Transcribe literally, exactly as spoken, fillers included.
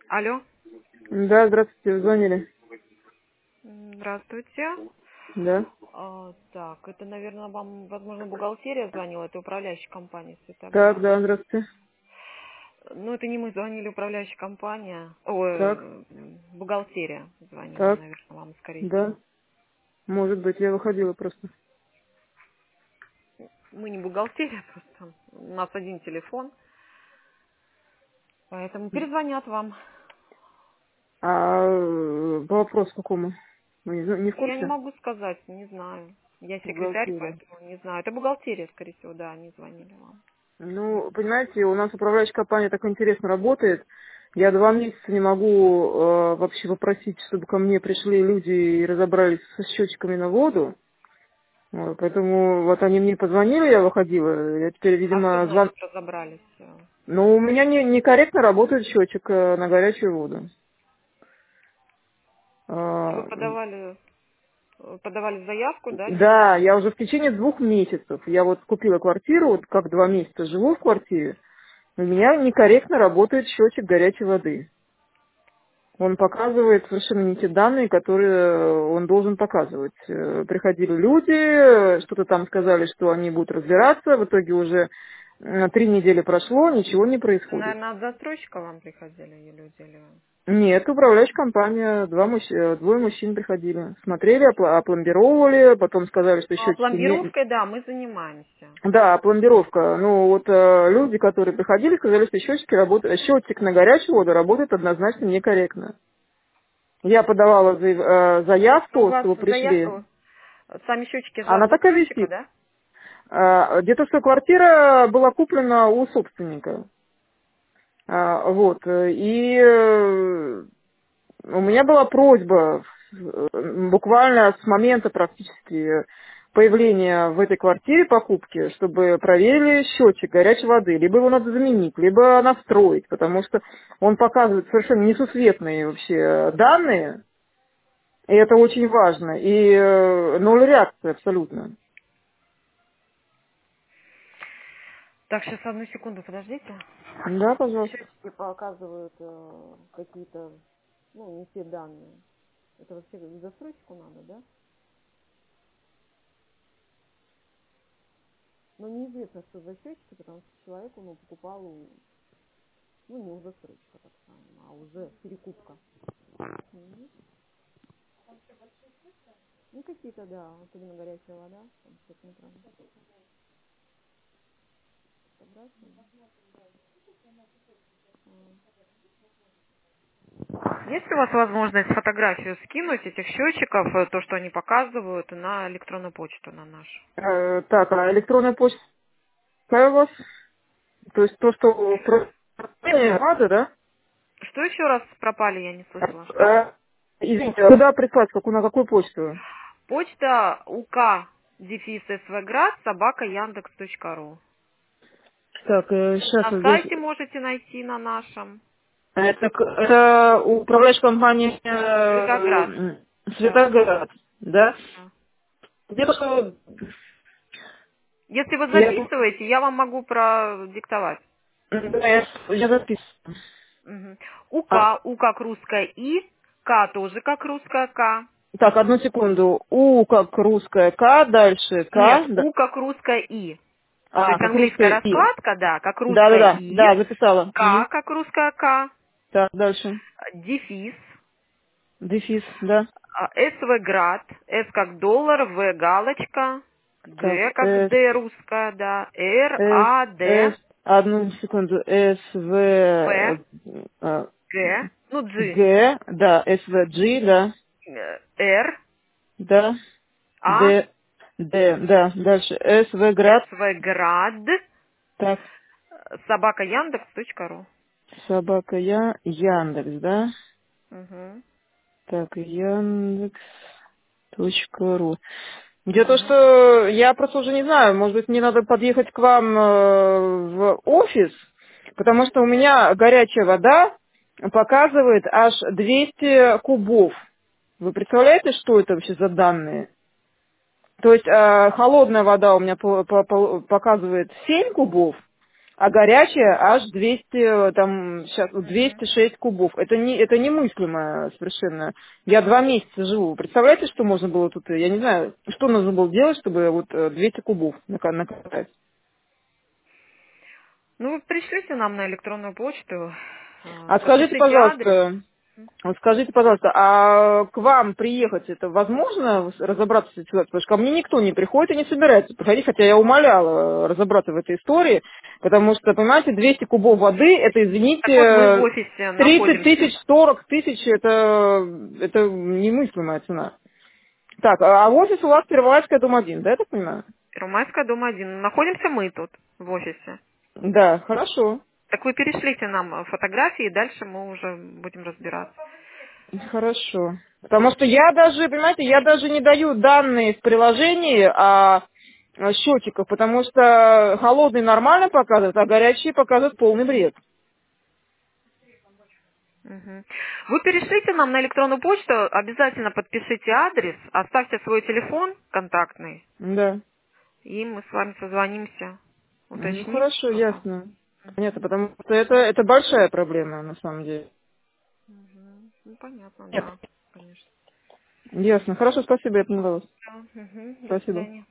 Алло. Да, здравствуйте, вы звонили. М, Здравствуйте. Да. А, так, это, наверное, вам, возможно, бухгалтерия звонила, это управляющая компания Так, Светоград. да, здравствуйте. Ну, это не мы звонили, управляющая компания. Ой, Так, м, бухгалтерия звонила, так, наверное, вам, скорее да. всего. Может быть, я выходила просто. Мы не бухгалтерия, просто у нас один телефон, поэтому перезвонят вам. А э, по вопросу какому? Вы не, зна- не в Я не курсе? могу сказать, не знаю. Я секретарь, Бухгалтерия. поэтому не знаю. Это бухгалтерия, скорее всего, да, они звонили вам. Ну, понимаете, у нас управляющая компания так интересно работает. Я два месяца не могу э, вообще попросить, чтобы ко мне пришли люди и разобрались со счетчиками на воду. Вот, поэтому вот они мне позвонили, я выходила. Я теперь, А что видимо, звон... значит разобрались? Но у меня не, некорректно работает счетчик э, на горячую воду. Вы А, подавали Э, Подавали заявку, да, Да, счетчик? я уже в течение двух месяцев. Я вот купила квартиру, вот как два месяца живу в квартире. У меня некорректно работает счетчик горячей воды. Он показывает совершенно не те данные, которые он должен показывать. Э, Приходили люди, э, что-то там сказали, что они будут разбираться. В итоге уже э, три недели прошло, ничего не происходит. Наверное, от застройщика вам приходили и люди или... Нет, управляющая компания, два мужч- э, двое мужчин приходили. Смотрели, опла- опломбировали, потом сказали, что Ну, а счетчики не, пломбировкой, да, мы занимаемся. Да, пломбировка. Ну, вот э, люди, которые приходили, сказали, что счетчики работают, счетчик на горячую воду работает однозначно некорректно. Я подавала заяв- э, Ну, у заявку, вас чтобы пришли. заявка, сами счетчики за Она так и застройщика, висит. да? Э, Где-то что квартира была куплена у собственника. А, Вот. э, И э, у меня была просьба э, буквально с момента практически появления в этой квартире покупки, чтобы проверили счетчик горячей воды. Либо его надо заменить, либо настроить, потому что он показывает совершенно несусветные вообще данные, и это очень важно. И э, ноль реакции абсолютно. Так, сейчас одну секунду, подождите. Да, пожалуйста. Счетчики показывают э, какие-то, ну, не те данные. Это вообще к застройщику надо, да? Но неизвестно, что за счетчики, потому что человек, ну, покупал, у- ну, не у застройщика, так скажем, а уже перекупка. Мгм. Ну, какие-то, да, особенно горячая вода, там что-то неправильно. Фотографии. Есть у вас возможность фотографию скинуть этих счетчиков, э, то, что они показывают, на электронную почту на нашу? Э, Так, а электронная почта какая у вас? То есть то, что про- надо, да? Что еще раз пропали, я не слышала. Что? Э, Извините, а куда прислать, как, на какую почту? Почта ук дефис свград собака яндекс точка ру. Так, сейчас На вот здесь. сайте можете найти на нашем. Это, к- это управляющая компания Светоград. э, Да. Светоград, да? Да. Где-то что Если вы я, записываете, я вам могу продиктовать. да, я, я записываю. Мгм. УК, А, У как русская И, К тоже как русская К. так, одну секунду. У как русская К, дальше К, Нет, да. У как русская И. То А, есть как английская русская И. раскладка, да, как Да, да, русская да, И, да, записала. К Мгм. как русская К, Так, дальше. дефис, Дефис, да. а, СВ-град, С как доллар, В галочка, Так, Д как С, Д русская, да, Р, С, А, С, Д, одну секунду, С, В, П, э, э, Г, ну, G, Г, да, С, В, G, да, э, Р, да, А, Д, Д, да, дальше, С, В, Град, СВ-град, так, собака яндекс точка ру. собака я, Яндекс, да, Угу. так, Яндекс точка ру. Дело в том, Угу. что я просто уже не знаю, может быть, мне надо подъехать к вам э, в офис, потому что у меня горячая вода показывает аж двести кубов. Вы представляете, что это вообще за данные? То есть э, холодная вода у меня по- по- по- показывает семь кубов, а горячая аж двести, там, сейчас, Мгм. двести шесть кубов. Это, не, это немыслимо совершенно. Я два месяца живу. Представляете, что можно было тут, я не знаю, что нужно было делать, чтобы вот э, двести кубов нака- накатать? Ну, вы пришлите нам на электронную почту, э, А скажите, подпишите адрес. пожалуйста, вот скажите, пожалуйста, а к вам приехать это возможно, разобраться с этой ситуацией? Потому что ко мне никто не приходит и не собирается приходить, хотя я умоляла разобраться в этой истории, потому что, понимаете, двести кубов воды, это, Так вот, мы в извините, офисе тридцать тысяч, находимся. сорок тысяч, это, это немыслимая цена. Так, а офис у вас Первомайская, дом один, да, я так понимаю? Первомайская, дом один. Находимся мы тут, в офисе. Да, хорошо. Так вы перешлите нам э, фотографии, и дальше мы уже будем разбираться. Хорошо. Потому что я даже, понимаете, я даже не даю данные в приложении о, о счетчиках, потому что холодный нормально показывает, а горячий показывает полный бред. Мгм. Вы перешлите нам на электронную почту, обязательно подпишите адрес, оставьте свой телефон контактный, Да. и мы с вами созвонимся, Ну уточним, хорошо, что там. ясно. Понятно, потому что это, это большая проблема на самом деле. Мгм. Ну, понятно, Нет. да, конечно. Ясно. Хорошо, спасибо, я поняла вас. Да, мгм. До Спасибо. свидания.